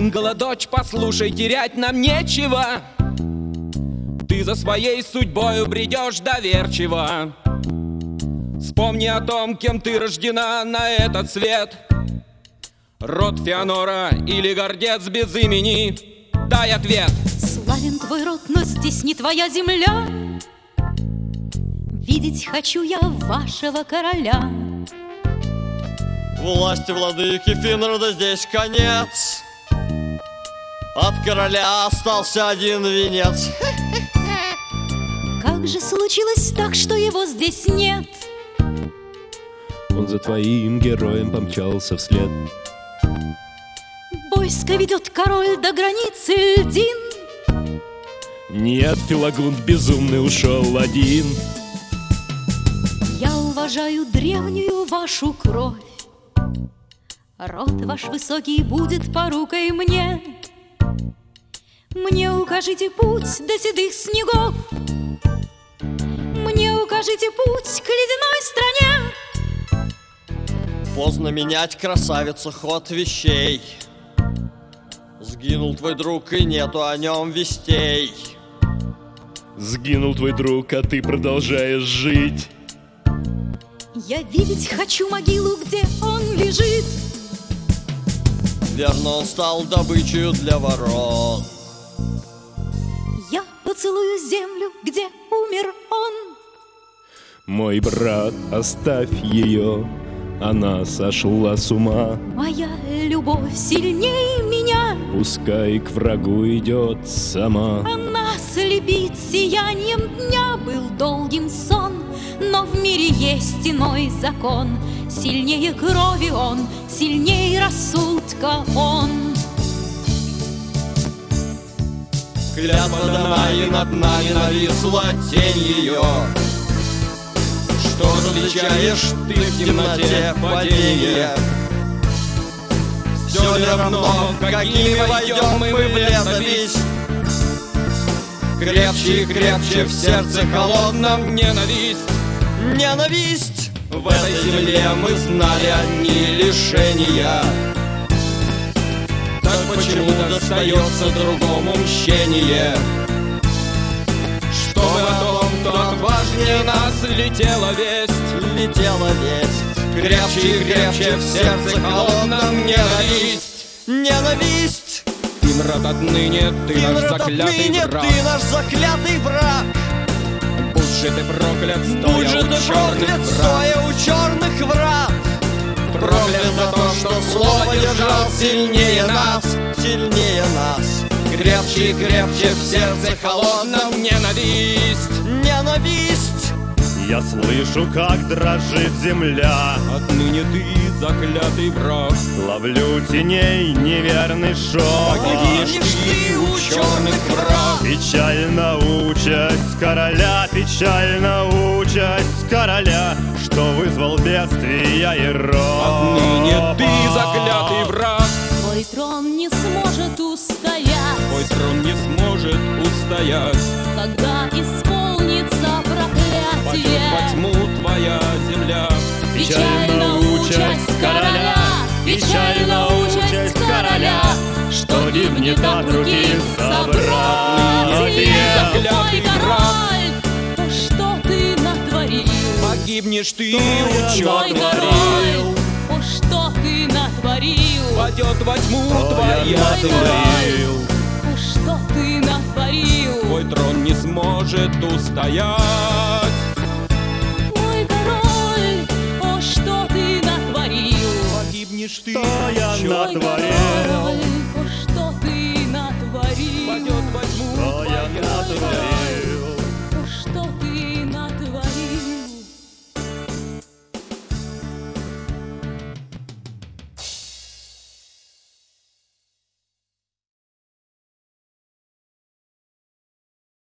Ингала, дочь, послушай, терять нам нечего. Ты за своей судьбою бредешь доверчиво. Вспомни о том, кем ты рождена на этот свет. Род Феонора или гордец без имени? Дай ответ. Славен твой род, но здесь не твоя земля. Видеть хочу я вашего короля. Власти владыки Финрода здесь конец. От короля остался один венец. Как же случилось так, что его здесь нет? Он за твоим героем помчался вслед. Войско ведет король до границы льдин. Нет, Филагунд безумный ушел один. Я уважаю древнюю вашу кровь. Род ваш высокий будет порукой мне. Мне укажите путь до седых снегов. Мне укажите путь к ледяной стране. Поздно менять, красавица, ход вещей. Сгинул твой друг, и нету о нем вестей. Сгинул твой друг, а ты продолжаешь жить. Я видеть хочу могилу, где он лежит. Верно, он стал добычей для ворон. Я поцелую землю, где умер он. Мой брат, оставь ее, она сошла с ума. Моя любовь сильнее меня. Пускай к врагу идет сама. Она слепит сиянием дня. Был долгим сон, но в мире есть иной закон. Сильнее крови он, сильнее рассудка он. Клятва дана, и над нами нависла тень ее. Что различаешь ты в темноте падения? Все ли равно, какими войдем мы в летопись? Крепче и крепче в сердце холодном ненависть. Ненависть! В этой земле мы знали одни лишения. Так почему достается другому мщение? Чтобы о том, кто отважнее нас, летела весть. Летела весть. Крепче и крепче в сердце холодном ненависть. Ненависть! Финрод, отныне ты наш заклятый враг. Ты наш заклятый враг. Будь же ты проклят, Будь же ты проклят, стоя у черных врат. Проклят за то, что слово держал сильнее нас. Сильнее нас. Крепче и крепче в сердце холодном ненависть. Ненависть! Я слышу, как дрожит земля. Отныне ты заклятый враг. Ловлю теней неверный шок. Погибнешь ты у черных враг. Печальна участь короля, печальна участь короля, что вызвал бедствия и рок. Отныне ты заклятый враг. Твой трон не сможет устоять. Твой трон не сможет устоять. Когда исполнится Пойдет проклятие. во тьму твоя земля. Печальна участь короля, печальна участь короля, что гибнет от руки собратья. заклятый Мой король, о, что ты натворил? Погибнешь ты у Мой черных враг. король, о, что ты натворил? Пойдет во тьму твоя Мой земля. король, о, что ты натворил? Твой трон не сможет устоять. Мой король, о, что ты натворил? Погибнешь ты Что я у черных натворил?